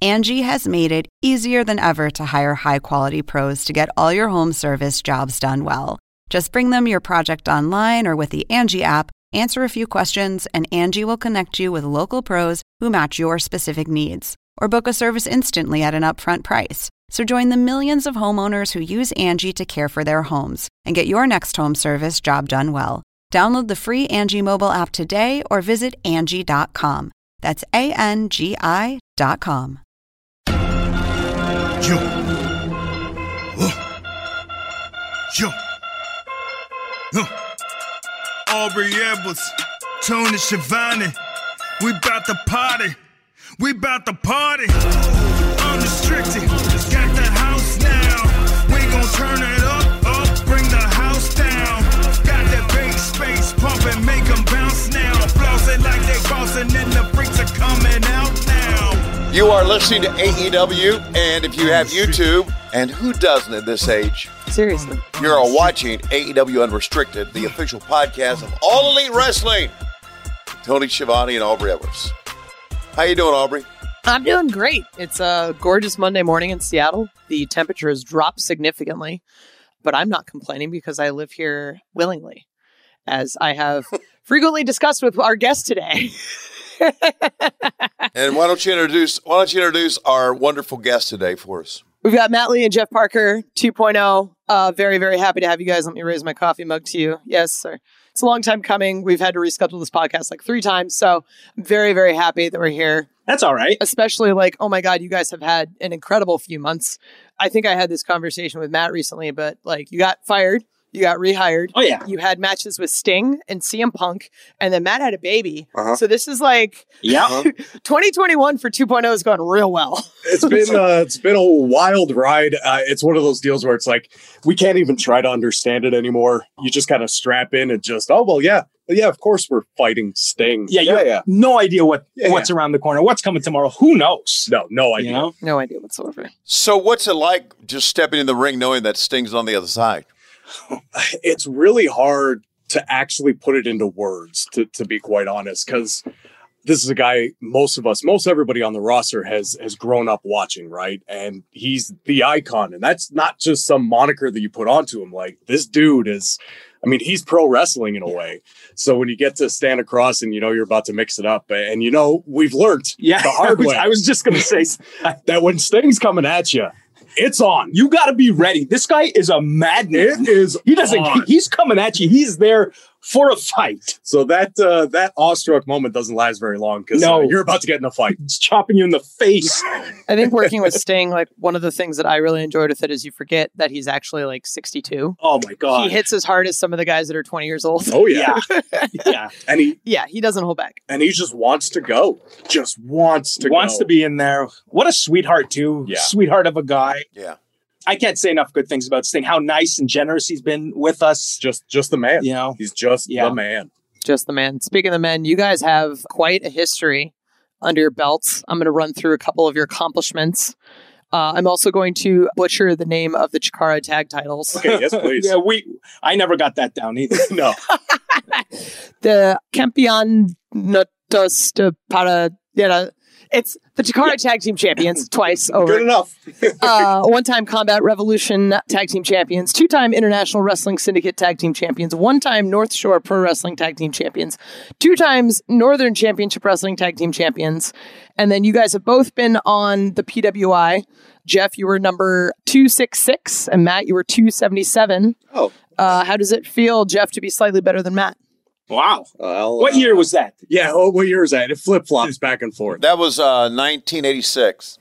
Angie has made it easier than ever to hire high-quality pros to get all your home service jobs done well. Just bring them your project online or with the Angie app, answer a few questions, and Angie will connect you with local pros who match your specific needs. Or book a service instantly at an upfront price. So join the millions of homeowners who use Angie to care for their homes and get your next home service job done well. Download the free Angie mobile app today or visit Angie.com. That's ANGI.com. Yo. Yo. Aubrey Edwards, Tony Schiavone. We bout to party. We bout to party. Unrestricted. Got the house now. We gon' turn it up, bring the house down. Got that bass space pumping, make them bounce now. Flossing like they bossing and the freaks are coming out now. You are listening to AEW, and if you have YouTube, and who doesn't at this age? Seriously. You're watching AEW Unrestricted, the official podcast of All Elite Wrestling. Tony Schiavone and Aubrey Edwards. How you doing, Aubrey? I'm doing great. It's a gorgeous Monday morning in Seattle. The temperature has dropped significantly, but I'm not complaining because I live here willingly, as I have frequently discussed with our guest today. And why don't you introduce our wonderful guest today for us? We've got Matt Lee and Jeff Parker 2.0. Very, very happy to have you guys. Let me raise my coffee mug to you. Yes, sir. It's a long time coming. We've had to reschedule this podcast like 3 times. So I'm very, very happy that we're here. That's all right. Especially like, oh my God, you guys have had an incredible few months. I think I had this conversation with Matt recently, but like you got fired. You got rehired. Oh, yeah. You had matches with Sting and CM Punk, and then Matt had a baby. So this is like 2021 for 2.0 is going real well. It's been a wild ride. It's one of those deals where it's like, we can't even try to understand it anymore. You just kind of strap in and just, yeah, of course we're fighting Sting. Yeah. No idea what's around the corner. What's coming tomorrow? Who knows? No idea. You know? No idea whatsoever. So what's it like just stepping in the ring knowing that Sting's on the other side? It's really hard to actually put it into words, to be quite honest, because this is a guy most everybody on the roster has grown up watching, right? And he's the icon, and that's not just some moniker that you put onto him. Like, this dude is, he's pro wrestling in a way. So when you get to stand across and you're about to mix it up, and we've learned the hard way. I was just going to say that when Sting's coming at you, it's on. You got to be ready. This guy is a madman. It is. He's coming at you. He's there for a fight. So that awestruck moment doesn't last very long because you're about to get in a fight. It's chopping you in the face. I think working with Sting, like one of the things that I really enjoyed with it is you forget that he's actually like 62. Oh my God. He hits as hard as some of the guys that are 20 years old. Oh yeah. Yeah. And he doesn't hold back. And he just wants to go. Wants to be in there. What a sweetheart too. Yeah. Sweetheart of a guy. Yeah. I can't say enough good things about Sting. How nice and generous he's been with us. Just the man. He's just the man. Just the man. Speaking of the men, you guys have quite a history under your belts. I'm going to run through a couple of your accomplishments. I'm also going to butcher the name of the Chikara tag titles. Okay, yes, please. I never got that down either. No. The Campeonatos de Para... It's the Chikara Tag Team Champions twice over. Good enough. One-time Combat Revolution Tag Team Champions, 2-time International Wrestling Syndicate Tag Team Champions, 1-time North Shore Pro Wrestling Tag Team Champions, 2 times Northern Championship Wrestling Tag Team Champions. And then you guys have both been on the PWI. Jeff, you were number 266, and Matt, you were 277. Oh. How does it feel, Jeff, to be slightly better than Matt? Wow. What year was that? Yeah, what year is that? It flip-flops back and forth. That was 1986.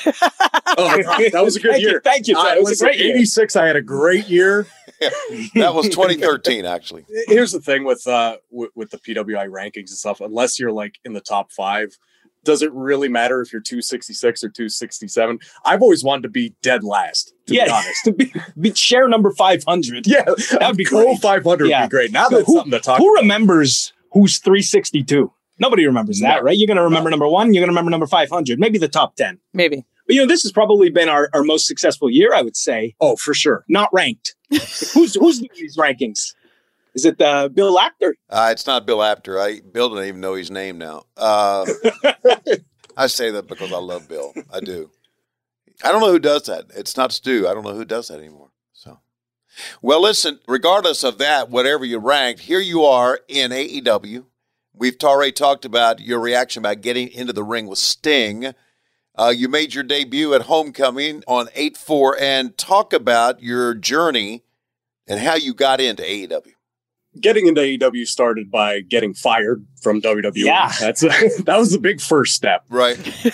That was a good year. Thank you. It was a great year. 86, I had a great year. That was 2013, actually. Here's the thing with the PWI rankings and stuff. Unless you're like in the top 5, does it really matter if you're 266 or 267? I've always wanted to be dead last, to be honest. To be share number 500. Yeah, that'd be goal great. 500 would be great. Now that's something to talk Who remembers who's 362? Nobody remembers that, right? You're going to remember number 1. You're going to remember number 500. Maybe the top 10. Maybe. But, this has probably been our most successful year, I would say. Oh, for sure. Not ranked. Who's doing these rankings? Is it Bill Apter? It's not Bill Apter. Bill doesn't even know his name now. I say that because I love Bill. I do. I don't know who does that. It's not Stu. I don't know who does that anymore. So, well, listen, regardless of that, whatever you ranked, here you are in AEW. We've already talked about your reaction about getting into the ring with Sting. You made your debut at Homecoming on 8/4, and talk about your journey and how you got into AEW. Getting into AEW started by getting fired from WWE. Yeah. That was the big first step. Right.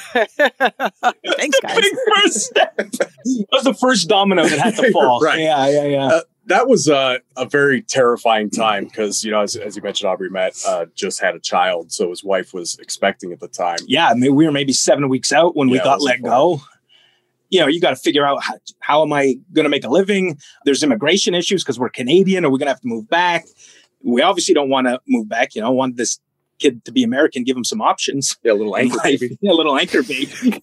Thanks, guys. Big first step. That was the first domino that had to fall. Right. Yeah. That was a very terrifying time because, you know, as you mentioned, Aubrey, Matt just had a child, so his wife was expecting at the time. Yeah, I mean, we were maybe 7 weeks out when we got let go. You know, you got to figure out how am I going to make a living? There's immigration issues because we're Canadian. Are we going to have to move back? We obviously don't want to move back. You know, want this kid to be American, give him some options. Yeah, a little anchor baby. Yeah, a little anchor baby.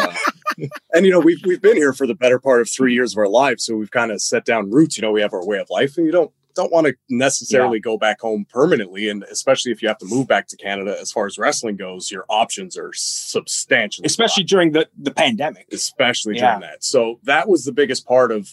And, you know, we've been here for the better part of 3 years of our lives. So we've kind of set down roots. You know, we have our way of life, and you don't want to necessarily go back home permanently. And especially if you have to move back to Canada, as far as wrestling goes, your options are substantially. Especially during the pandemic. Especially during that. So that was the biggest part of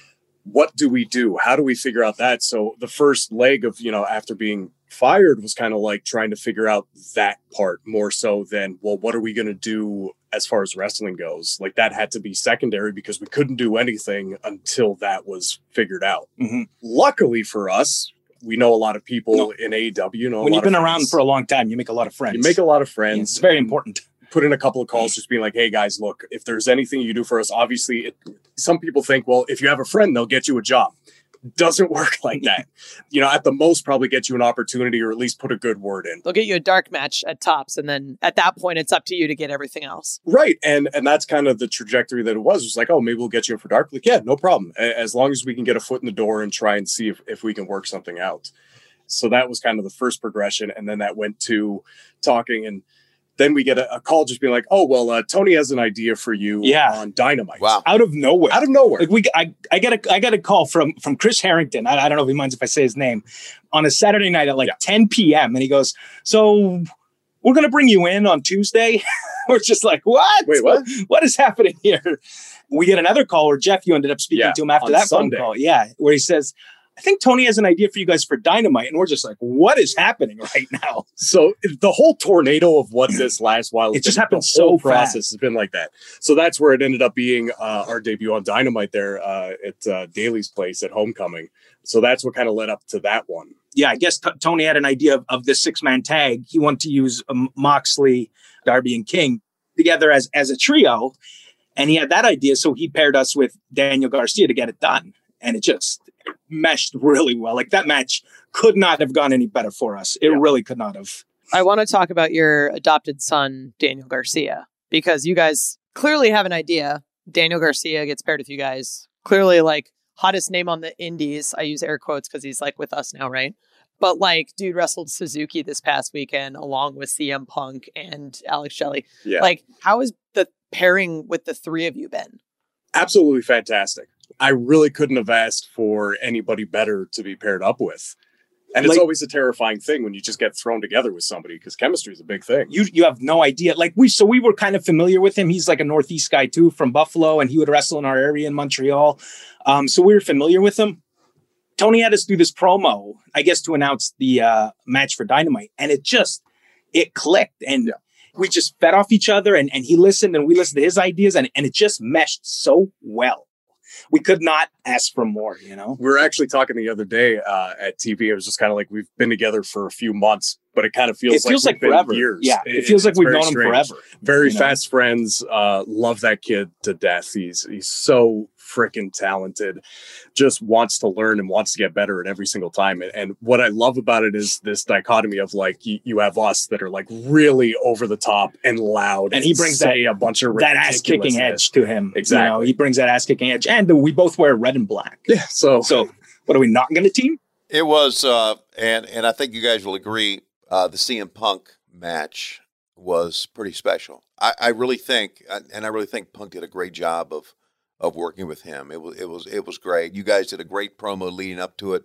what do we do? How do we figure out that? So the first leg of, you know, after being fired was kind of like trying to figure out that part more so than, well, what are we going to do as far as wrestling goes? Like that had to be secondary because we couldn't do anything until that was figured out. Mm-hmm. Luckily for us, we know a lot of people in AEW. You know, when you've been around for a long time, you make a lot of friends. You make a lot of friends. It's very important. Put in a couple of calls just being like, hey guys, look, if there's anything you do for us, obviously some people think, well, if you have a friend, they'll get you a job. Doesn't work like that. You know, at the most probably get you an opportunity or at least put a good word in. They'll get you a dark match at tops. And then at that point, it's up to you to get everything else. Right. And that's kind of the trajectory that it was. It was like, oh, maybe we'll get you in for dark. Like, yeah, no problem. As long as we can get a foot in the door and try and see if we can work something out. So that was kind of the first progression. And then that went to talking, and then we get a call just being like, oh, well, Tony has an idea for you on Dynamite. Wow. Out of nowhere. Like I get a call from Chris Harrington. I don't know if he minds if I say his name, on a Saturday night at 10 p.m. And he goes, so we're going to bring you in on Tuesday. We're just like, what? Wait, what? What is happening here? We get another call where Jeff, you ended up speaking to him after that Sunday. phone call. Yeah. Where he says, I think Tony has an idea for you guys for Dynamite. And we're just like, what is happening right now? So the whole tornado of what this last while, it just happened so so process fast. has been like that. So that's where it ended up being our debut on Dynamite there at Daly's place at Homecoming. So that's what kind of led up to that one. Yeah, I guess Tony had an idea of this 6-man tag. He wanted to use Moxley, Darby, and King together as a trio. And he had that idea. So he paired us with Daniel Garcia to get it done. And it just meshed really well. Like that match could not have gone any better for us. It really could not have. I want to talk about your adopted son, Daniel Garcia, because you guys clearly have an idea. Daniel Garcia gets paired with you guys. Clearly, like, hottest name on the indies. I use air quotes because he's like with us now, right? But like, dude wrestled Suzuki this past weekend along with CM Punk and Alex Shelley. Yeah. Like, how has the pairing with the three of you been? Absolutely fantastic. I really couldn't have asked for anybody better to be paired up with. And it's always a terrifying thing when you just get thrown together with somebody because chemistry is a big thing. You have no idea. Like we were kind of familiar with him. He's like a Northeast guy too, from Buffalo, and he would wrestle in our area in Montreal. So we were familiar with him. Tony had us do this promo, I guess, to announce the match for Dynamite. And it clicked. And we just fed off each other, and he listened and we listened to his ideas, and it just meshed so well. We could not ask for more, you know? We were actually talking the other day at TV. It was just kind of like we've been together for a few months, but it kind of feels like forever. Years. Yeah, it feels like we've known him forever. Very fast friends. Love that kid to death. He's so freaking talented. Just wants to learn and wants to get better at every single time. And what I love about it is this dichotomy of like you have us that are like really over the top and loud, and he brings a bunch of that ass kicking edge to him. Exactly, you know, he brings that ass kicking edge, and we both wear red and black. Yeah. So what are we not going to team? It was, and I think you guys will agree, the CM Punk match was pretty special. I really think Punk did a great job of working with him. It was great. You guys did a great promo leading up to it.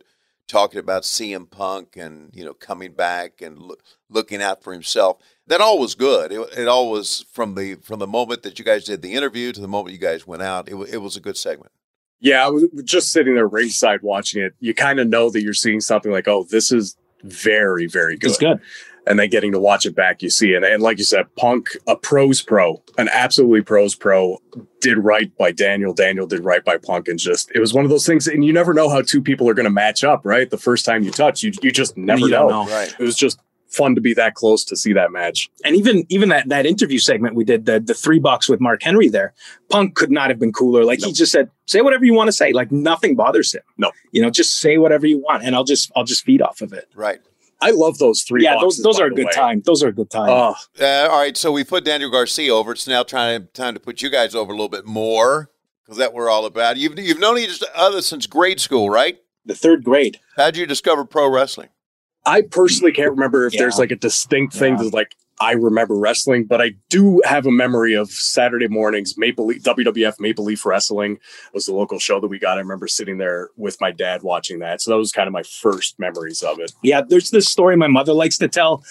talking about CM Punk and, coming back and looking out for himself. That all was good. It all was from the moment that you guys did the interview to the moment you guys went out. It was a good segment. Yeah, I was just sitting there ringside watching it. You kind of know that you're seeing something like, oh, this is very, very good. It's good. And then getting to watch it back, you see it. And like you said, Punk, a pro's pro, an absolutely pro's pro, did right by Daniel. Daniel did right by Punk. And it was one of those things. And you never know how two people are going to match up, right? The first time you touch, you just never know. Right. It was just fun to be that close to see that match. And even that interview segment we did, the $3 with Mark Henry there, Punk could not have been cooler. Like, he just said, say whatever you want to say. Like, nothing bothers him. No. Just say whatever you want, and I'll just feed off of it. Right. I love those $3. Yeah, those are a good time. Those are a good time. All right, so we put Daniel Garcia over. It's now time to put you guys over a little bit more, because that we're all about. You've known each other since grade school, right? The third grade. How'd you discover pro wrestling? I personally can't remember if there's like a distinct thing that's like, I remember wrestling, but I do have a memory of Saturday mornings, WWF Maple Leaf Wrestling was the local show that we got. I remember sitting there with my dad watching that. So that was kind of my first memories of it. Yeah, there's this story my mother likes to tell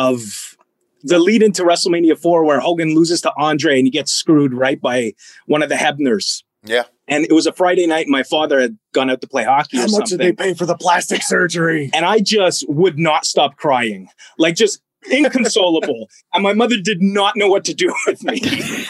of the lead into WrestleMania 4 where Hogan loses to Andre and he gets screwed right by one of the Hebners. Yeah. And it was a Friday night. And my father had gone out to play hockey or something. How much did they pay for the plastic surgery? And I just would not stop crying. Like, just inconsolable. And my mother did not know what to do with me.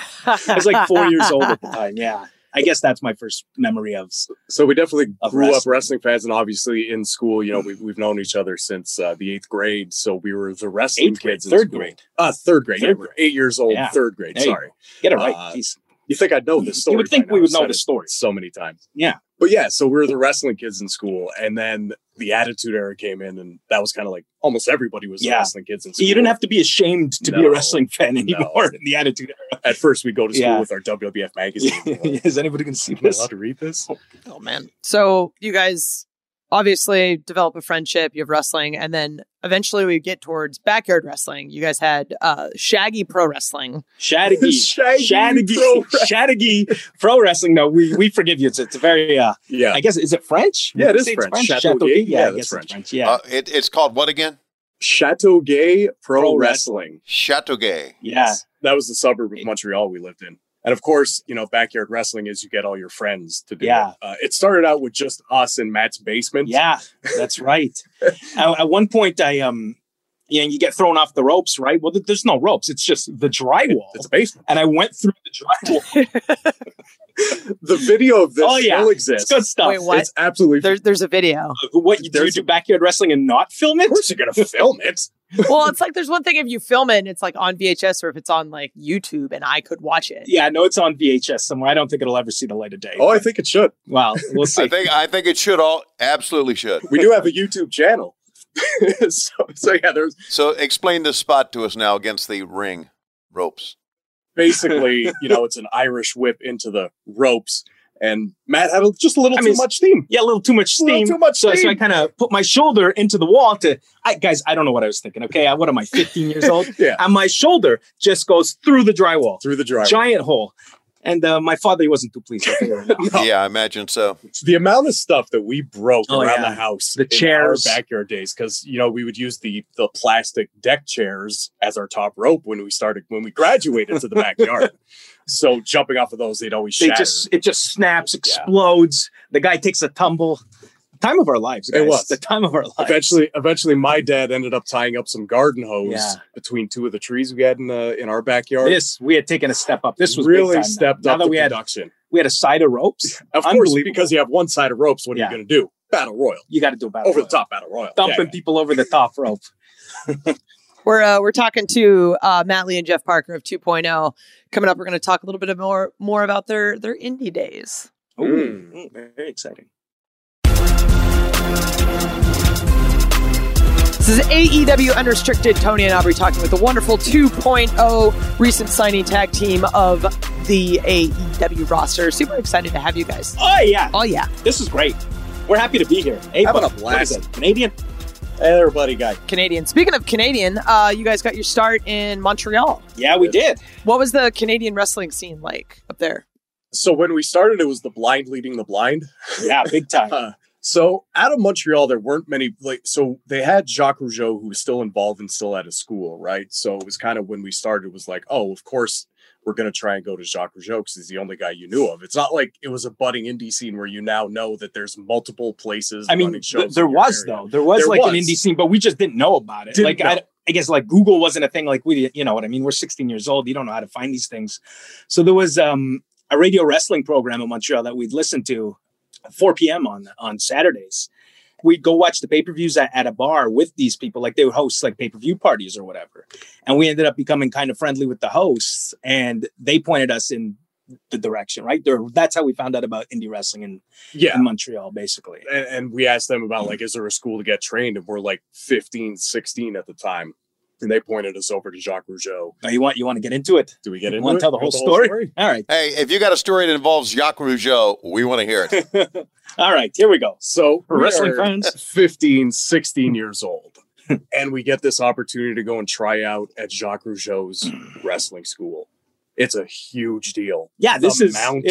I was like 4 years old at the time. Yeah. I guess that's my first memory of. So we definitely grew up wrestling fans, and obviously in school, we've known each other since the 8th grade. So we were the wrestling kids. Third grade. Third grade. Yeah, we're 8 years old. Yeah. Third grade. Sorry. Get it right. You think I'd know this story? You would think we would know the story so many times. Yeah. But yeah, so we were the wrestling kids in school, and then the Attitude Era came in, and that was kind of like almost everybody was the wrestling kids in school. You didn't have to be ashamed to be a wrestling fan anymore in the Attitude Era. At first, we'd go to school with our WWF magazine. Is anybody going to see this? Am I allowed to read this? Oh, man. So you guys obviously develop a friendship. You have wrestling, and then eventually we get towards backyard wrestling. You guys had Shaggy Pro Wrestling. Shaggy Pro Wrestling. No, we forgive you. It's a very I guess, is it French? Yeah, it is French. Chateau Gay? Yeah, that's French. Yeah, it's called what again? Chateau Gay Pro Wrestling. Chateau Gay. Yeah, that was the suburb of Montreal we lived in. And of course, backyard wrestling is you get all your friends to do it. It started out with just us in Matt's basement. Yeah, that's right. At one point, you get thrown off the ropes, right? Well, there's no ropes. It's just the drywall. It's a basement. And I went through the drywall. The video of this still exists. It's good stuff. Wait, what? It's absolutely... There's a video. What, do you do backyard wrestling and not film it? Of course you're going to film it. Well, it's like there's one thing if you film it and it's like on VHS or if it's on like YouTube and I could watch it. Yeah, no, it's on VHS somewhere. I don't think it'll ever see the light of day. Oh, I think it should. Well, we'll see. I think it should absolutely should. We do have a YouTube channel. So explain this spot to us now against the ring ropes. Basically, it's an Irish whip into the ropes. And Matt had just a little too much steam. Yeah, a little too much steam. So I kind of put my shoulder into the wall guys, I don't know what I was thinking. Okay, what am I, 15 years old? Yeah. And my shoulder just goes through the drywall. Giant hole. And my father, he wasn't too pleased with it. No. Yeah, I imagine so. The amount of stuff that we broke around the house, the chairs, in our backyard days, because we would use the plastic deck chairs as our top rope when we graduated to the backyard. So jumping off of those, they'd always shatter. It just snaps, explodes. The guy takes a tumble. Time of our lives, guys. It was the time of our lives. Eventually, my dad ended up tying up some garden hose between two of the trees we had in our backyard. We had taken a step up. This was really big time stepped now. up now the that production. We had a side of ropes. Of course, because you have one side of ropes. What are you going to do? Battle Royal. You got to do a battle over the top battle royal. Dumping people over the top rope. We're talking to Matt Lee and Jeff Parker of 2.0. Coming up, we're going to talk a little bit more about their indie days. Very exciting. This is AEW Unrestricted. Tony and Aubrey talking with the wonderful 2.0 recent signing tag team of the AEW roster. Super excited to have you guys. Oh, yeah. Oh, yeah. This is great. We're happy to be here. Hey, having a blast. Canadian? Hey there, buddy guy. Canadian. Speaking of Canadian, you guys got your start in Montreal. Yeah, we did. What was the Canadian wrestling scene like up there? So when we started, it was the blind leading the blind. Yeah, big time. So out of Montreal, there weren't many, so they had Jacques Rougeau, who was still involved and still at his school, right? So it was kind of when we started, it was like, oh, of course, we're going to try and go to Jacques Rougeau because he's the only guy you knew of. It's not like it was a budding indie scene where you now know that there's multiple places. I mean, there was an indie scene, but we just didn't know about it. I guess like Google wasn't a thing like we, you know what I mean? We're 16 years old. You don't know how to find these things. So there was a radio wrestling program in Montreal that we'd listen to at 4 p.m. on Saturdays. We'd go watch the pay-per-views at a bar with these people. Like they would host like pay-per-view parties or whatever. And we ended up becoming kind of friendly with the hosts, and they pointed us in the direction, right? That's how we found out about indie wrestling in Montreal, basically. And we asked them about like, is there a school to get trained? And we're like 15, 16 at the time. And they pointed us over to Jacques Rougeau. Oh, you want to get into it? Do we get into it? Want to tell the whole story? All right. Hey, if you got a story that involves Jacques Rougeau, we want to hear it. All right, here we go. So for wrestling fans, 15, 16 years old. And we get this opportunity to go and try out at Jacques Rougeau's wrestling school. It's a huge deal. Yeah, this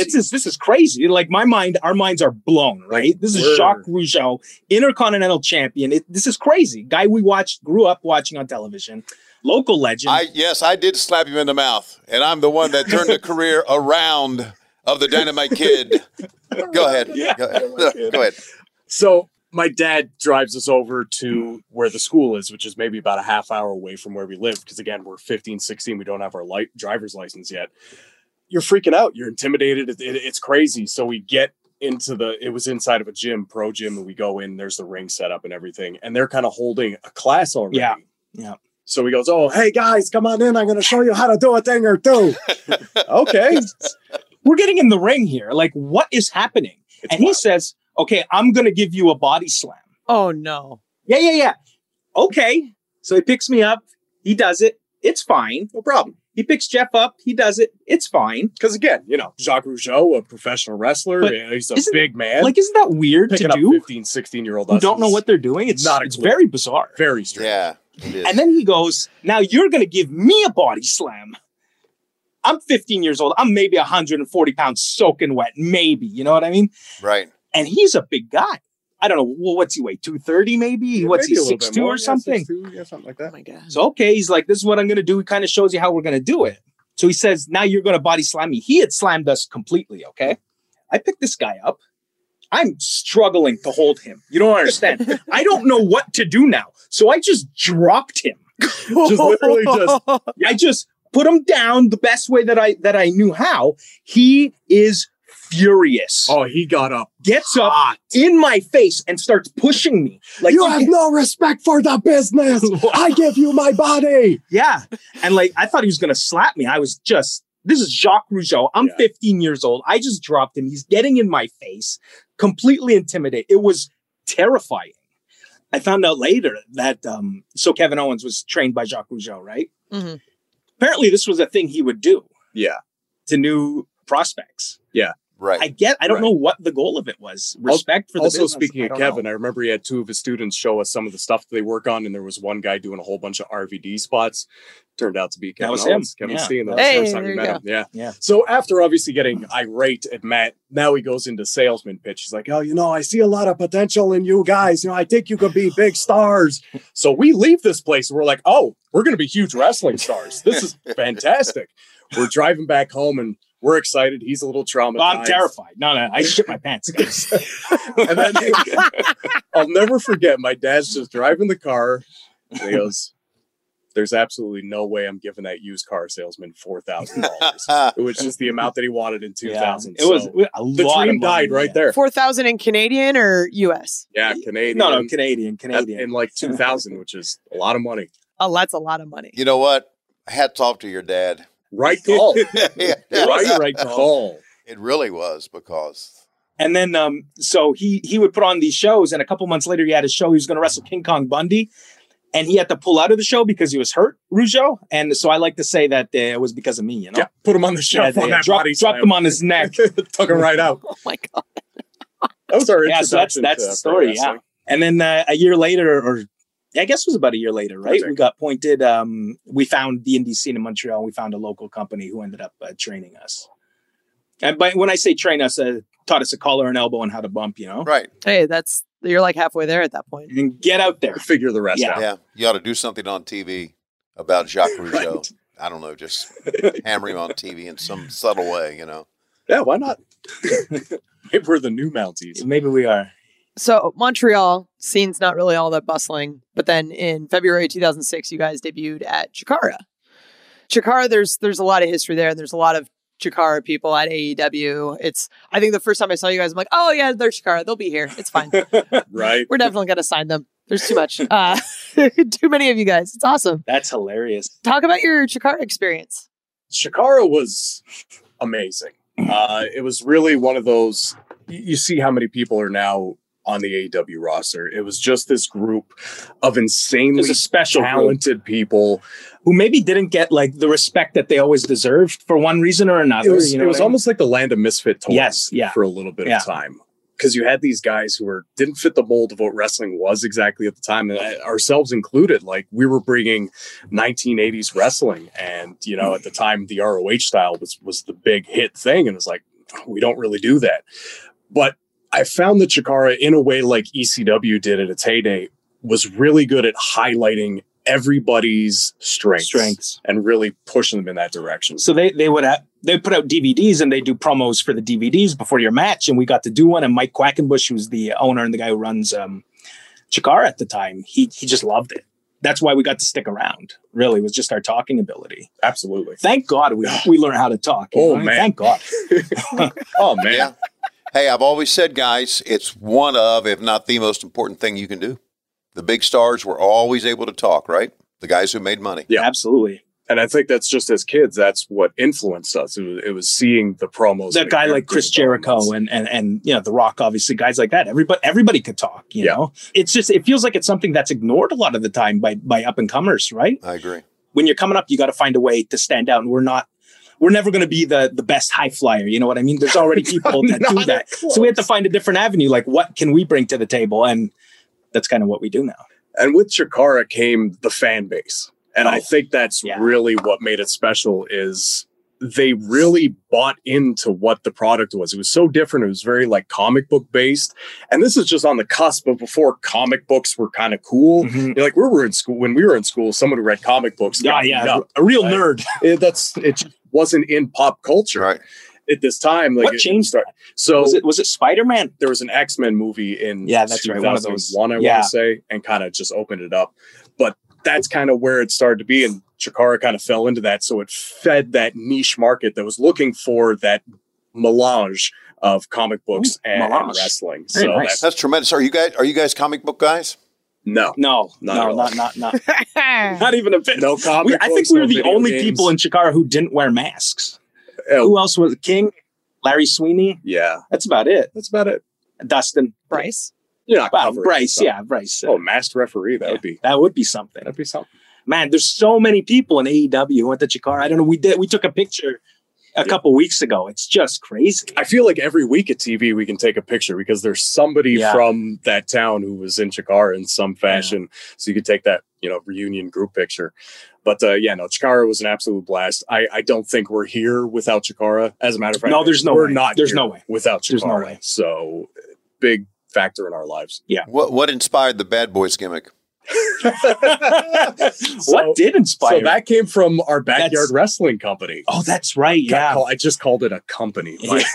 is crazy. Like our minds are blown, right? This is Jacques Rougeau, Intercontinental Champion. This is crazy. Guy we grew up watching on television, local legend. I did slap him in the mouth, and I'm the one that turned the career around of the Dynamite Kid. Go ahead. Yeah. Go ahead. So my dad drives us over to where the school is, which is maybe about a half hour away from where we live. Because again, we're 15, 16. We don't have our driver's license yet. You're freaking out. You're intimidated. It's crazy. So we get it was inside of a pro gym, and we go in, there's the ring set up and everything. And they're kind of holding a class already. Yeah. So he goes, oh, hey guys, come on in. I'm going to show you how to do a thing or two. Okay. We're getting in the ring here. Like, what is happening? He says, okay, I'm going to give you a body slam. Oh, no. Yeah. Okay. So he picks me up. He does it. It's fine. No problem. He picks Jeff up. He does it. It's fine. Because again, Jacques Rougeau, a professional wrestler, he's a big man. Like, isn't that weird to do? 15, 16-year-old who don't know what they're doing. It's very bizarre. Very strange. Yeah, it is. And then he goes, now you're going to give me a body slam. I'm 15 years old. I'm maybe 140 pounds soaking wet. Maybe. You know what I mean? Right. And he's a big guy. I don't know. Well, what's he weigh? 230 maybe? Yeah, what's maybe he, 6'2" or something? 6'2", something like that. Oh my God. So, okay. He's like, this is what I'm going to do. He kind of shows you how we're going to do it. So he says, now you're going to body slam me. He had slammed us completely. Okay. I picked this guy up. I'm struggling to hold him. You don't understand. I don't know what to do now. So I just dropped him. I just put him down the best way that I knew how. He is furious. Oh, he got up. Gets up in my face and starts pushing me. Like, you have no respect for the business. I give you my body. Yeah. And like, I thought he was going to slap me. I was this is Jacques Rougeau. I'm 15 years old. I just dropped him. He's getting in my face, completely intimidated. It was terrifying. I found out later that, so Kevin Owens was trained by Jacques Rougeau, right? Mm-hmm. Apparently this was a thing he would do. Yeah. To new prospects. Yeah. Right. I don't know what the goal of it was. Respect for the business. Also, speaking of Kevin, I remember he had two of his students show us some of the stuff that they work on, and there was one guy doing a whole bunch of RVD spots. Turned out to be Kevin Owens. Kevin Steen. That was the first time we met him. Yeah. So after obviously getting irate at Matt, now he goes into salesman pitch. He's like, oh, I see a lot of potential in you guys. I think you could be big stars. So we leave this place and we're like, oh, we're going to be huge wrestling stars. This is fantastic. We're driving back home and we're excited. He's a little traumatized. Well, I'm terrified. No, I shit my pants, guys. And then I'll never forget, my dad's just driving the car. And he goes, there's absolutely no way I'm giving that used car salesman $4,000. It was just the amount that he wanted in 2000. Yeah, it was a lot. The dream died right there. 4,000 in Canadian or US? Yeah, Canadian. No, Canadian. In like 2000, which is a lot of money. Oh, that's a lot of money. You know what? Hats off to your dad. Right call. Right call. It really was, because. And then, so he would put on these shows, and a couple months later, he had a show. He was going to wrestle King Kong Bundy, and he had to pull out of the show because he was hurt, Rougeau. And so I like to say that it was because of me. You know, put him on the shelf. Dropped him on his neck, took him right out. Oh my God, that was our introduction. So that's the story. Yeah, and then a year later, or I guess it was about a year later, right? We got pointed. We found the indie scene in Montreal. We found a local company who ended up training us. And when I say train us, taught us a collar and elbow and how to bump, Right. Hey, you're like halfway there at that point. And get out there. Figure the rest out. Yeah. You ought to do something on TV about Jacques Rougeau. I don't know, just hammer him on TV in some subtle way, Yeah, why not? Maybe we're the new Mounties. Maybe we are. So Montreal, scene's not really all that bustling. But then in February 2006, you guys debuted at Chikara. Chikara, there's a lot of history there. And there's a lot of Chikara people at AEW. I think the first time I saw you guys, I'm like, oh yeah, they're Chikara. They'll be here. It's fine. Right. We're definitely going to sign them. There's too much. Too many of you guys. It's awesome. That's hilarious. Talk about your Chikara experience. Chikara was amazing. It was really one of those, you see how many people are now on the AEW roster. It was just this group of insanely There's a special talented people who maybe didn't get like the respect that they always deserved for one reason or another. It was almost like the land of misfit toys Yes, yeah. for a little bit of time. Because you had these guys who didn't fit the mold of what wrestling was exactly at the time, and ourselves included. Like, we were bringing 1980s wrestling, and at the time the ROH style was the big hit thing, and it was like, we don't really do that. But I found that Chikara, in a way like ECW did at its heyday, was really good at highlighting everybody's strengths and really pushing them in that direction. So they put out DVDs and they do promos for the DVDs before your match, and we got to do one. And Mike Quackenbush, who's the owner and the guy who runs Chikara at the time, he just loved it. That's why we got to stick around. Really, it was just our talking ability. Absolutely. Thank God we learned how to talk. Man! Thank God. Oh man. Yeah. Hey, I've always said, guys, it's one of, if not the most important thing you can do. The big stars were always able to talk, right? The guys who made money. Yeah, absolutely. And I think that's just as kids, that's what influenced us. It was seeing the promos. That guy like Chris Jericho and The Rock, obviously, guys like that. Everybody could talk, you know? It's just, it feels like it's something that's ignored a lot of the time by up and comers, right? I agree. When you're coming up, you got to find a way to stand out. And we're never going to be the best high flyer. You know what I mean? There's already people that do that. So we have to find a different avenue. Like, what can we bring to the table? And that's kind of what we do now. And with Chikara came the fan base. And I think that's really what made it special is they really bought into what the product was. It was so different. It was very like comic book based. And this is just on the cusp of before comic books were kind of cool. Mm-hmm. Like when we were in school, someone who read comic books. A real nerd. It just wasn't in pop culture. Right. At this time, like what changed that? So was it Spider-Man? There was an X-Men movie in that's right, one of those. I want to say, and kind of just opened it up. But that's kind of where it started to be, and Chikara kind of fell into that. So it fed that niche market that was looking for that melange of comic books and wrestling. Very so nice. That's tremendous. Are you guys comic book guys? No, not even a bit. No comic books. I think we were the only games. people in Chikara who didn't wear masks. Who else was King? Larry Sweeney? Yeah. That's about it. Dustin. Bryce? Bryce. Yeah, Bryce. Oh, masked referee. That would be something. That'd be something. Man, there's so many people in AEW who went to Chikara. I don't know. We took a picture a couple weeks ago. It's just crazy. I feel like every week at TV we can take a picture because there's somebody from that town who was in Chikara in some fashion. So you could take that, reunion group picture. But Chikara was an absolute blast. I don't think we're here without Chikara. As a matter of fact, no, there's no we're way. not. There's no way without Chikara. There's no way. So big factor in our lives. Yeah. What inspired the Bad Boys gimmick? What did inspire? So that came from our backyard wrestling company. Oh, that's right. Yeah. I just called it a company.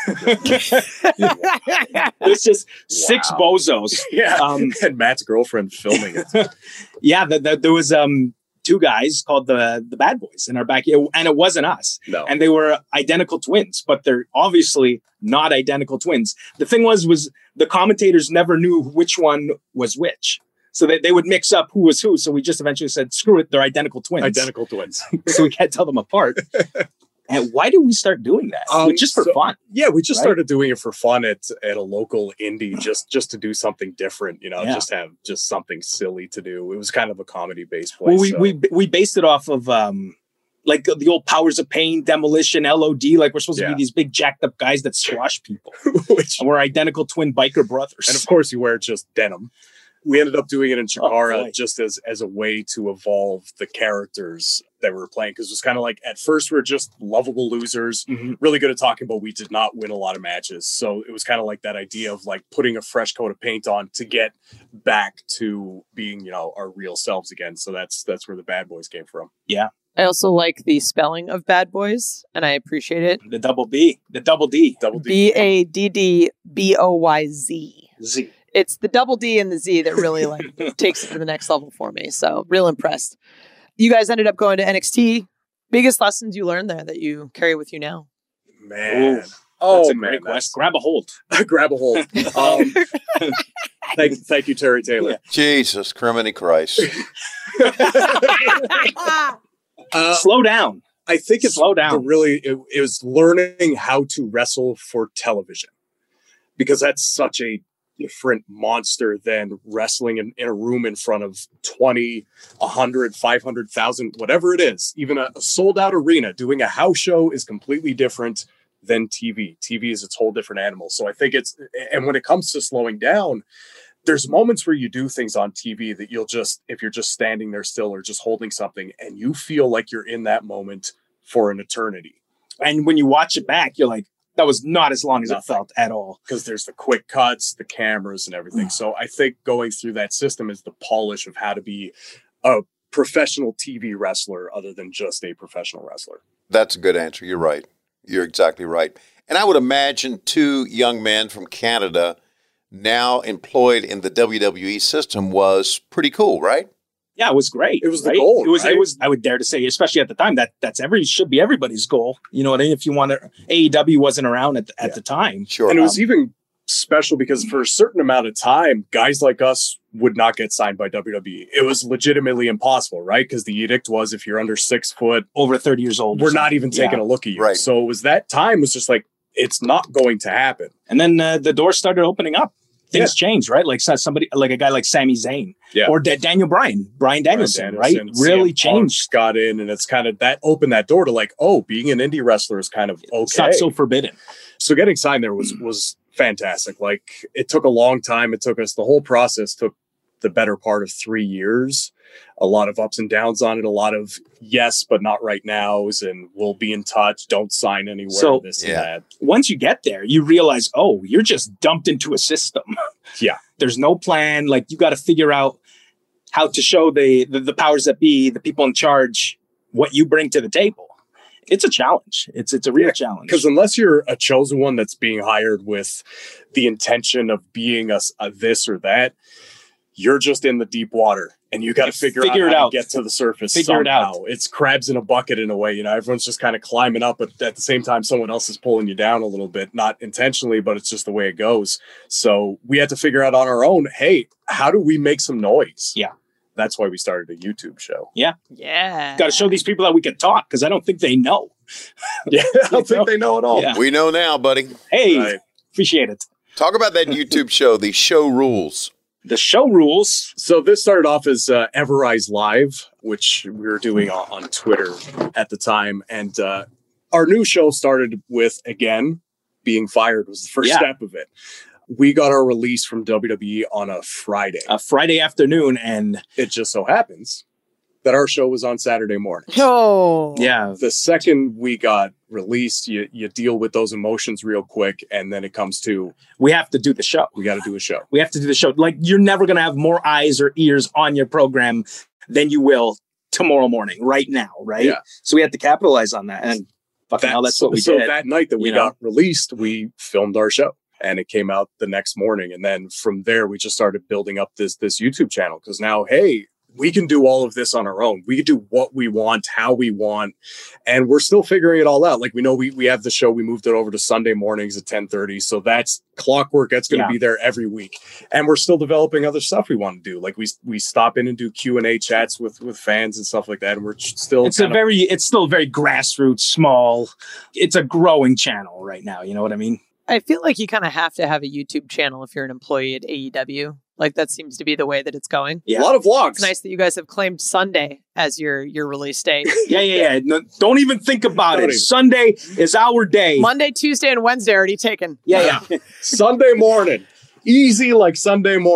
It's just six bozos. Yeah. And Matt's girlfriend filming it. There was two guys called the Bad Boys in our backyard, and it wasn't us. No. And they were identical twins, but they're obviously not identical twins. The thing was the commentators never knew which one was which. So they would mix up who was who. So we just eventually said, screw it, they're identical twins. So we can't tell them apart. And why did we start doing that? Just for fun. Yeah, we just started doing it for fun at a local indie, just to do something different, just have just something silly to do. It was kind of a comedy-based place. Well, we based it off of like the old Powers of Pain, Demolition, LOD. Like we're supposed to be these big jacked up guys that squash people. And we're identical twin biker brothers. And of course you wear just denim. We ended up doing it in Chikara boy. just as a way to evolve the characters that we were playing. Because it was kind of like, at first we were just lovable losers, really good at talking, but we did not win a lot of matches. So it was kind of like that idea of like putting a fresh coat of paint on to get back to being, our real selves again. So that's where the Bad Boys came from. Yeah. I also like the spelling of Bad Boys, and I appreciate it. The double B. The double D. Double D. BADDBOYZ. Z. It's the double D and the Z that really takes it to the next level for me. So real impressed. You guys ended up going to NXT. Biggest lessons you learned there that you carry with you now? Man. That's Oh, a man. great question. Grab a hold. Grab a hold. Thank you, Terry Taylor. Yeah. Jesus, criminy Christ. Slow down. I think it's Slow down. it was learning how to wrestle for television, because that's such a different monster than wrestling in a room in front of 20, 100, 500,000, whatever it is. Even a sold out arena, doing a house show is completely different than TV. TV is its whole different animal. So I think and when it comes to slowing down, there's moments where you do things on TV that if you're just standing there still or just holding something, and you feel like you're in that moment for an eternity. And when you watch it back, you're like, that was not as long as it felt at all. Because there's the quick cuts, the cameras and everything. So I think going through that system is the polish of how to be a professional TV wrestler other than just a professional wrestler. That's a good answer. You're right. You're exactly right. And I would imagine two young men from Canada now employed in the WWE system was pretty cool, right? Yeah, it was great. It was the right? goal, It was. right? It was. I would dare to say, especially at the time, should be everybody's goal. You know what I mean? If you want to, AEW wasn't around at the time. Sure. And it was even special because for a certain amount of time, guys like us would not get signed by WWE. It was legitimately impossible, right? Because the edict was, if you're under 6 foot, Over 30 years old. we're not even taking a look at you. Right. So it was that time was just like, it's not going to happen. And then the doors started opening up. Things changed, right? Like somebody, like a guy like Sami Zayn, or Daniel Bryan, Brian Danielson, right? Really changed. Got in, and it's kind of that opened that door to like, oh, being an indie wrestler is kind of okay. It's not so forbidden. So getting signed there was fantastic. Like, it took a long time. The whole process took the better part of 3 years. A lot of ups and downs on it. A lot of yes, but not right nows, and we'll be in touch. Don't sign anywhere. So, this and that. Once you get there, you realize, oh, you're just dumped into a system. Yeah. There's no plan. Like, you got to figure out how to show the powers that be, the people in charge, what you bring to the table. It's a challenge. It's a real challenge. Because unless you're a chosen one that's being hired with the intention of being a this or that, you're just in the deep water, and you got to figure out how to get to the surface somehow. It's crabs in a bucket in a way. Everyone's just kind of climbing up, but at the same time, someone else is pulling you down a little bit, not intentionally, but it's just the way it goes. So we had to figure out on our own, hey, how do we make some noise? Yeah. That's why we started a YouTube show. Yeah. Yeah. Got to show these people that we can talk, because I don't think they know. Yeah, I don't think they know at all. Yeah. We know now, buddy. Hey, Right. appreciate it. Talk about that YouTube show, the show rules. The show rules. So this started off as Everrise Live, which we were doing on Twitter at the time. And our new show started with, again, being fired was the first step of it. We got our release from WWE on a Friday. A Friday afternoon, and It just so happens that our show was on Saturday morning. Oh. yeah, The second we got released, you deal with those emotions real quick, and then it comes to, we have to do the show. we got to do a show. We have to do the show. Like, you're never going to have more eyes or ears on your program than you will tomorrow morning, right now, right? Yeah. So we had to capitalize on that. And fucking hell, that's what we so did. that night that we you know? got released, we filmed our show, and it came out the next morning. And then from there, we just started building up this YouTube channel, because now, hey, we can do all of this on our own. We can do what we want, how we want, and we're still figuring it all out. Like, we know we have the show. We moved it over to Sunday mornings at 10:30. So that's clockwork. That's going to be there every week. And we're still developing other stuff we want to do. Like, we stop in and do Q&A chats with fans and stuff like that. And we're still it's still very grassroots, small. It's a growing channel right now. You know what I mean? I feel like you kind of have to have a YouTube channel if you're an employee at AEW. Like, that seems to be the way that it's going. Yeah. a lot of vlogs. It's nice that you guys have claimed Sunday as your release date. Yeah. No, don't even think about Don't it. even. Sunday is our day. Monday, Tuesday, and Wednesday already taken. Yeah. Sunday morning. Easy like Sunday morning.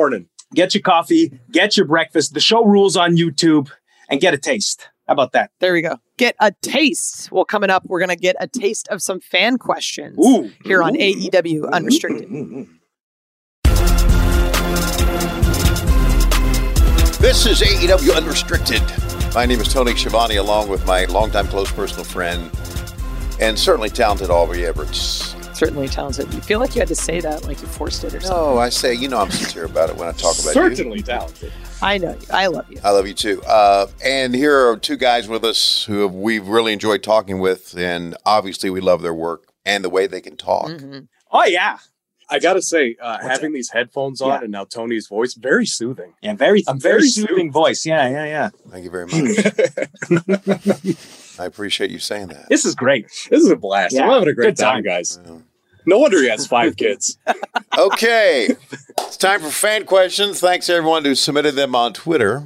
Get your coffee, get your breakfast. The show rules on YouTube, and get a taste. How about that? There we go. Get a taste. Well, coming up, we're going to get a taste of some fan questions here on AEW Unrestricted. This is AEW Unrestricted. My name is Tony Schiavone, along with my longtime close personal friend and certainly talented Aubrey Edwards. Certainly talented. You feel like you had to say that, like you forced it or something. No, I say, I'm sincere about it when I talk about you. Certainly talented. I know you. I love you. I love you too. And here are two guys with us who we've really enjoyed talking with, and obviously we love their work and the way they can talk. Mm-hmm. Oh, yeah. I got to say, having these headphones on and now Tony's voice, very soothing. Yeah, very soothing voice. Yeah. Thank you very much. I appreciate you saying that. This is great. This is a blast. Yeah. I'm having a great Good time, time. guys. No wonder he has 5 kids. Okay. It's time for fan questions. Thanks, everyone who submitted them on Twitter.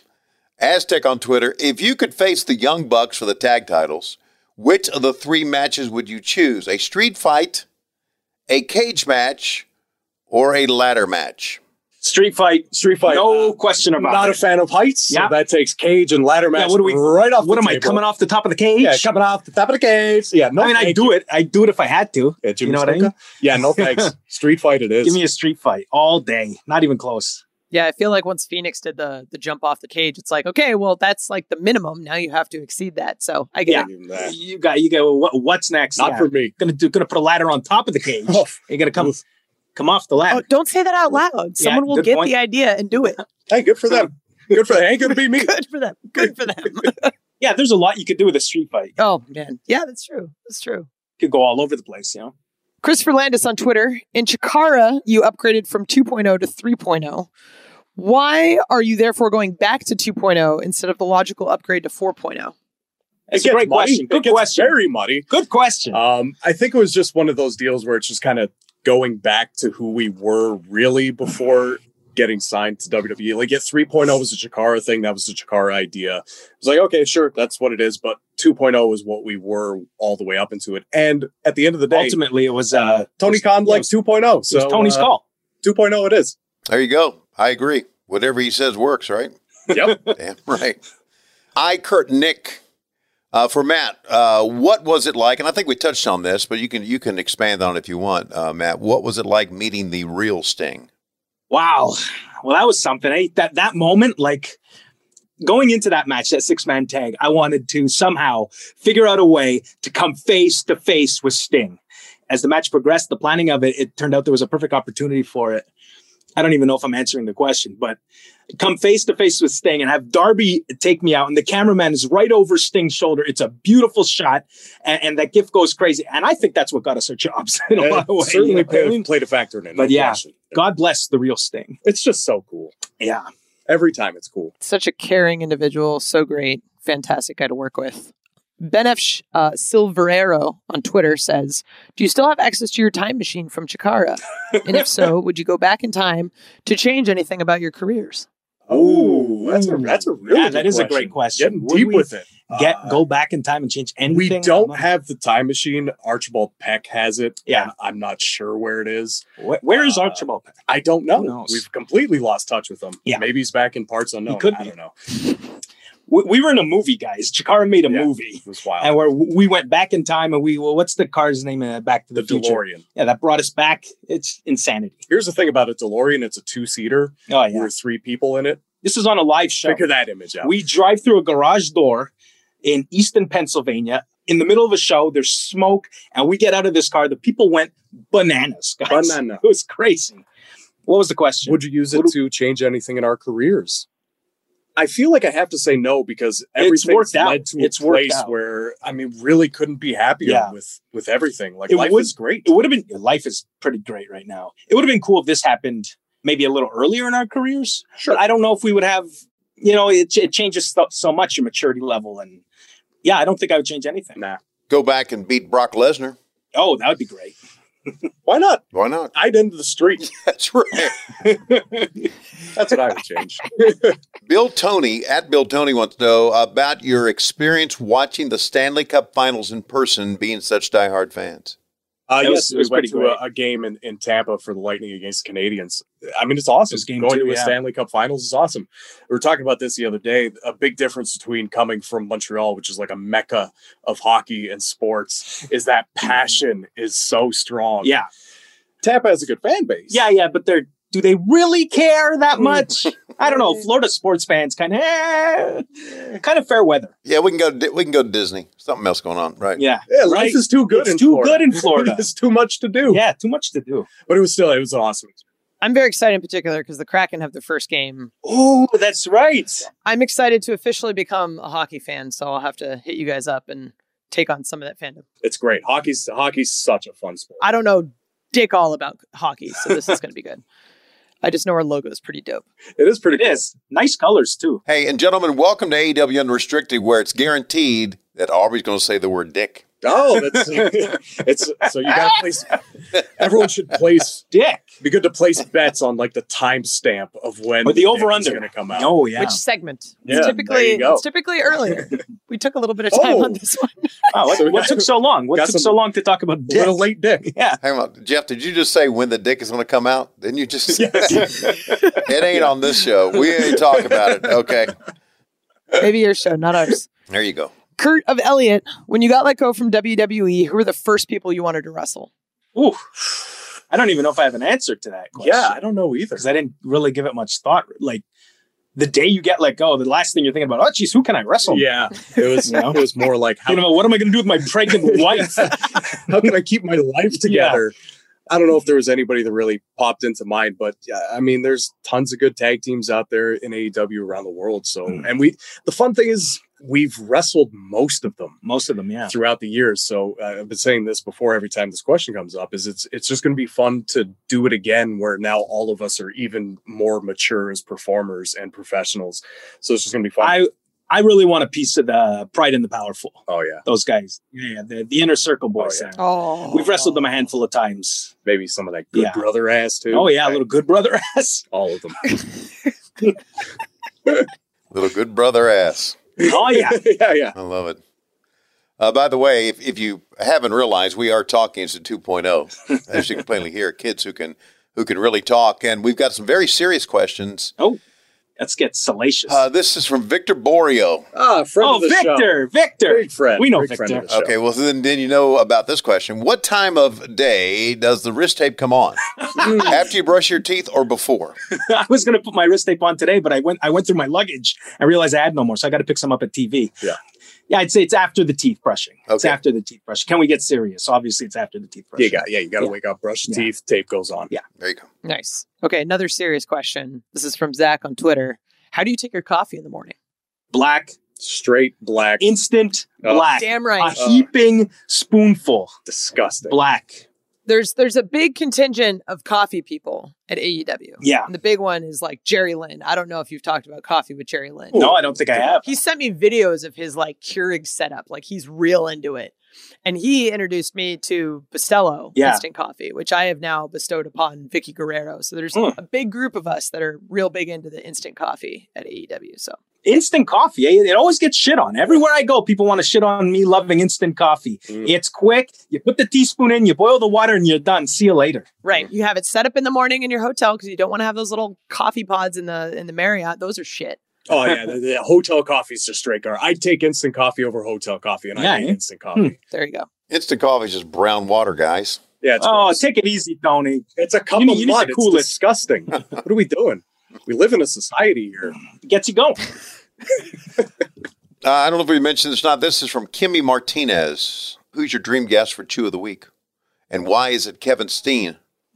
Aztec on Twitter. If you could face the Young Bucks for the tag titles, which of the 3 matches would you choose? A street fight, a cage match, or a ladder match? Street fight. No question about it. Not a fan of heights, so Yeah. that takes cage and ladder match right off the What am I, table. coming off the top of the cage? Yeah, coming off the top of the cage. Yeah, no, I mean, thank I'd do you. it. I'd do it if I had to. Yeah, Jimmy You know what I Snuka? mean? Yeah, no thanks. Street fight it is. Give me a street fight all day. Not even close. Yeah, I feel like once Phoenix did the jump off the cage, it's like, okay, well, that's like the minimum. Now you have to exceed that. So I get it. Nah, You go. What's next? not for me. Gonna put a ladder on top of the cage. Oh, You're gonna come off the ladder. Oh, don't say that out loud. Someone will good get point. the idea and do it. hey, good for them. Good for them. Ain't gonna be me. Good for them. Good for them. Yeah, there's a lot you could do with a street fight. Oh, man. Yeah, that's true. That's true. You could go all over the place, you know? Christopher Landis on Twitter. In Chikara, you upgraded from 2.0 to 3.0. Why are you therefore going back to 2.0 instead of the logical upgrade to 4.0? It's It a great gets muddy. question. It Good gets question. Very muddy. Good question. I think it was just one of those deals where it's just kind of going back to who we were really before getting signed to WWE. Like, 3.0 was a Chikara thing. That was the Chikara idea. It was like, okay, sure, that's what it is. But 2.0 is what we were all the way up into it. And at the end of the day, Ultimately, it was Tony Khan likes 2.0. It was So Tony's call. 2.0 it is. There you go. I agree. Whatever he says works, right? Yep. Damn right. Kurt Nick. For Matt, what was it like? And I think we touched on this, but you can expand on it if you want, Matt. What was it like meeting the real Sting? Wow. Well, that was something. That moment, like going into that match, that 6-man tag, I wanted to somehow figure out a way to come face to face with Sting. As the match progressed, the planning of it turned out there was a perfect opportunity for it. I don't even know if I'm answering the question, but come face to face with Sting and have Darby take me out, and the cameraman is right over Sting's shoulder. It's a beautiful shot, and that gift goes crazy. And I think that's what got us our jobs in a lot of ways. Certainly You know what I mean? played a factor in it. But no yeah, question. God bless the real Sting. It's just so cool. Yeah. Every time it's cool. Such a caring individual. So great. Fantastic guy to work with. Ben F. Silverero on Twitter says, do you still have access to your time machine from Chikara? And if so, would you go back in time to change anything about your careers? Oh, that's a really good that is a question. great question. Getting Would deep we with it. Go back in time and change anything? We don't have the time machine. Archibald Peck has it. Yeah. I'm not sure where it is. Where is Archibald Peck? I don't know. Who knows? We've completely lost touch with him. Yeah. Maybe he's back in parts unknown. He could I be. don't know. We were in a movie, guys. Chikara made a movie. It was wild. And where we went back in time and what's the car's name? Back to the The Future. DeLorean. Yeah, that brought us back. It's insanity. Here's the thing about a DeLorean. It's a 2-seater. Oh, yeah. We're 3 people in it. This is on a live show. Figure that image out. We drive through a garage door in Easton, Pennsylvania. In the middle of a show, there's smoke, and we get out of this car. The people went bananas, guys. Banana. It was crazy. What was the question? Would you use it to change anything in our careers? I feel like I have to say no because It's everything's worked out. led to It's a worked place out. where really couldn't be happier Yeah. with everything. Like, It life would- is great. It would have been, life is pretty great right now. It would have been cool if this happened maybe a little earlier in our careers. Sure. But I don't know if we would have, it changes so much, your maturity level. And yeah, I don't think I would change anything. Nah. Go back and beat Brock Lesnar. Oh, that would be great. Why not? Why not? I'd end the street. That's right. That's what I would change. Bill Tony wants to know about your experience watching the Stanley Cup Finals in person, being such diehard fans. Yes, it was we went pretty to great. a game in Tampa for the Lightning against the Canadians. I mean, it's awesome. It was game Going 2, to a yeah. Stanley Cup Finals is awesome. We were talking about this the other day. A big difference between coming from Montreal, which is like a mecca of hockey and sports, is that passion is so strong. Yeah. Tampa has a good fan base. Yeah, but do they really care that much? I don't know. Florida sports fans kind of fair weather. Yeah, we can go to Disney. Something else going on, right? Yeah, Yeah, life right? is too good It's in too Florida. good in Florida. There's too much to do. Yeah, too much to do. But it was an awesome. I'm very excited in particular because the Kraken have their first game. Oh, that's right. I'm excited to officially become a hockey fan, so I'll have to hit you guys up and take on some of that fandom. It's great. Hockey's such a fun sport. I don't know dick all about hockey, so this is going to be good. I just know our logo is pretty dope. It is pretty It is. Nice colors, too. Hey, and gentlemen, welcome to AEW Unrestricted, where it's guaranteed that Aubrey's going to say the word dick. Oh, it's so you got to place. Everyone should place. Dick. Be good to place bets on like the timestamp of when Or the over-under. going to come out. Oh, yeah. Which segment? Yeah, It's there typically you go. it's typically earlier. We took a little bit of time Oh. on this one. Oh, So we what got- took so long? What got took some- so long to talk about A dick? little late dick. Yeah. Hang on, Jeff, did you just say when the dick is going to come out? Didn't you just It ain't on this show. We ain't talking about it. Okay. Maybe your show, not ours. There you go. Kurt of Elliott, when you got let go from WWE, who were the first people you wanted to wrestle? Ooh. I don't even know if I have an answer to that question. Yeah, I don't know either. Because I didn't really give it much thought. Like, the day you get let go, the last thing you're thinking about, oh, geez, who can I wrestle? Yeah, it was. You know? It was more like how, What am I going to do with my pregnant wife? how can I keep my life together? I don't know if there was anybody that really popped into mind, but yeah, I mean, there's tons of good tag teams out there in AEW around the world. So, and the fun thing is we've wrestled most of them. Most of them, yeah. Throughout the years. So I've been saying this before every time this question comes up is it's just going to be fun to do it again where now all of us are even more mature as performers and professionals. So it's just going to be fun. I really want a piece of the Pride and the Powerful. Oh yeah. Those guys. Yeah, the Inner Circle boys. Oh, yeah. there. Oh, We've wrestled them a handful of times. Maybe some of that good Yeah. brother ass too. Oh, yeah, a Right. little good brother ass. All of them. Little good brother ass. Oh, yeah. yeah. I love it. By the way, if you haven't realized, we are talking to 2.0. As you can plainly hear, kids who can really talk. And we've got some very serious questions. Oh, let's get salacious. This is from Victor Borio. Friend of the show. Victor. Big friend. We know Big friend Victor. of the show. Okay, well, then you know about this question. What time of day does the wrist tape come on? After you brush your teeth or before? I was going to put my wrist tape on today, but I went through my luggage and realized I had no more, so I got to pick some up at TV. Yeah. Yeah, I'd say it's after the teeth brushing. It's Okay. after the teeth brushing. Can we get serious? Obviously, it's after the teeth brushing. You got to Yeah. wake up, brush your Yeah. teeth, tape goes on. Yeah. There you go. nice. Okay, another serious question. This is from Zach on Twitter. How do you take your coffee in the morning? Black, Straight black. instant Oh. black. Damn A right. heaping spoonful. Disgusting. Black. There's a big contingent of coffee people at AEW. Yeah. And the big one is like Jerry Lynn. I don't know if you've talked about coffee with Jerry Lynn. No, I don't think I have. He sent me videos of his like Keurig setup. Like he's real into it. And he introduced me to Bustelo Yeah. instant coffee, which I have now bestowed upon Vicky Guerrero. So there's Hmm. a big group of us that are real big into the instant coffee at AEW. So Instant coffee. It always gets shit on. Everywhere I go, people want to shit on me loving instant coffee. It's quick. You put the teaspoon in, you boil the water, and you're done. See you later. right, you have it set up in the morning in your hotel because you don't want to have those little coffee pods in the Marriott. Those are shit. Oh yeah, the hotel coffee is just straight garbage. I'd take instant coffee over hotel coffee, and Yeah, I hate eh? instant coffee. There you go. Instant coffee is just brown water, guys. Yeah, it's, Oh, gross. take it easy, Tony. It's a cup you of need to mud. cool it. It's disgusting. What are we doing? We live in a society here. Gets you going. I don't know if we mentioned this or not. This is from Kimmy Martinez. Who's your dream guest for Chew of the Week? And why is it Kevin Steen?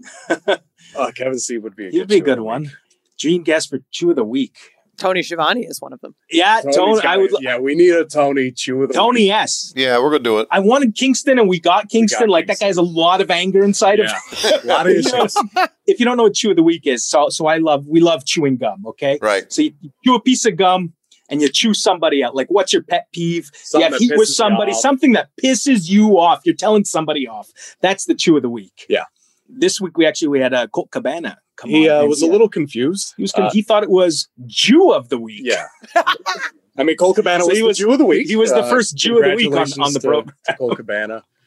Kevin C would be a You'd be a show. good one. Dream guest for Chew of the Week. Tony Schiavone is one of them. Yeah, Tony's Tony. got I would. it. Yeah, we need a Tony Chew of the Tony week. S. Yeah, we're going to do it. I wanted Kingston, and we got Kingston. Like that guy has a lot of anger inside of Yeah, a lot of You know, issues. if you don't know what Chew of the Week is, so we love chewing gum. Okay, Right. so you chew a piece of gum and you chew somebody out. Like, what's your pet peeve? Something you have that heat with pisses you somebody, off. something that pisses you off. You're telling somebody off. That's the Chew of the Week. Yeah. This week we had Colt Cabana. Come He on, was a little confused. He thought it was Jew of the Week. Yeah. I mean, Cole Cabana So was he the was- Jew of the Week. he was the first Jew of the week on Congratulations the to- program. to Cole Cabana.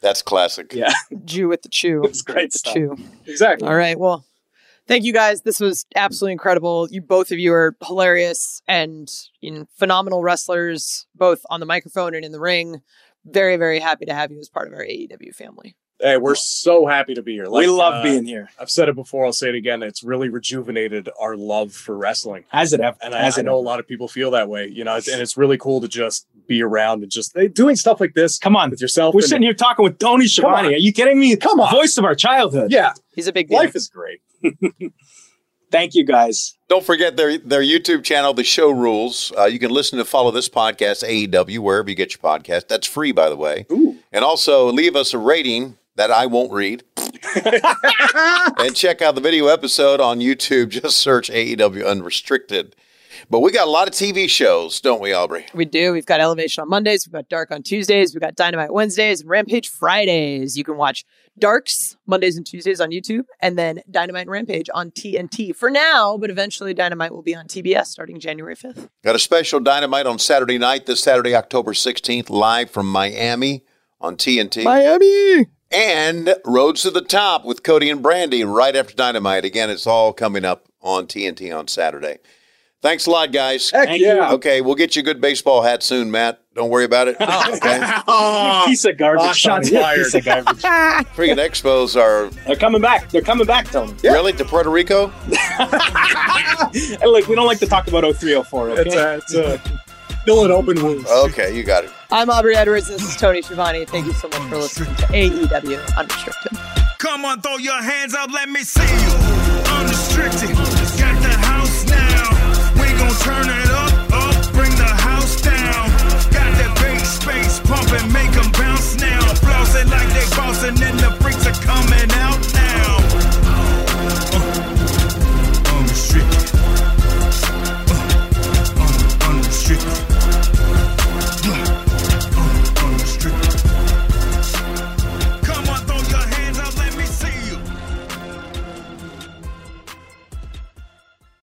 That's classic. Yeah. Jew with the chew. It's great With the stuff. chew. Exactly. All right. Well, thank you guys. This was absolutely incredible. Both of you are hilarious and phenomenal wrestlers, both on the microphone and in the ring. Very, very happy to have you as part of our AEW family. Hey, we're so happy to be here. We love being here. I've said it before. I'll say it again. It's really rejuvenated our love for wrestling. Has it ever? And I know a lot of people feel that way, and it's really cool to just be around and just doing stuff like this. Come on. With yourself. We're sitting here talking with Tony Schiavone. Are you kidding me? Come on. Voice of our childhood. Yeah. He's a big deal. Life is great. Thank you, guys. Don't forget their YouTube channel, The Show Rules. You can listen to follow this podcast, AEW, wherever you get your podcast. That's free, by the way. Ooh. And also leave us a rating that I won't read. And check out the video episode on YouTube. Just search AEW Unrestricted. But we got a lot of TV shows, don't we, Aubrey? We do. We've got Elevation on Mondays. We've got Dark on Tuesdays. We've got Dynamite Wednesdays and Rampage Fridays. You can watch Darks Mondays and Tuesdays on YouTube, and then Dynamite and Rampage on TNT for now, but eventually Dynamite will be on TBS starting January 5th. Got a special Dynamite on Saturday night, this Saturday, October 16th, live from Miami on TNT. Miami! And Roads to the Top with Cody and Brandy right after Dynamite. Again, it's all coming up on TNT on Saturday. Thanks a lot, guys. Heck yeah. Okay, we'll get you a good baseball hat soon, Matt. Don't worry about it. Okay. Piece of garbage. Shots fired. Piece of garbage. Freaking Expos are They're coming back. They're coming back, Tony. really to Puerto Rico? Hey, look, we don't like to talk about 0304, okay? It's still an open wound. Okay, you got it. I'm Aubrey Edwards. This is Tony Schiavone. Thank you so much for listening to AEW Unrestricted. Come on, throw your hands up, let me see you. Unrestricted, got the house now. We gon' turn it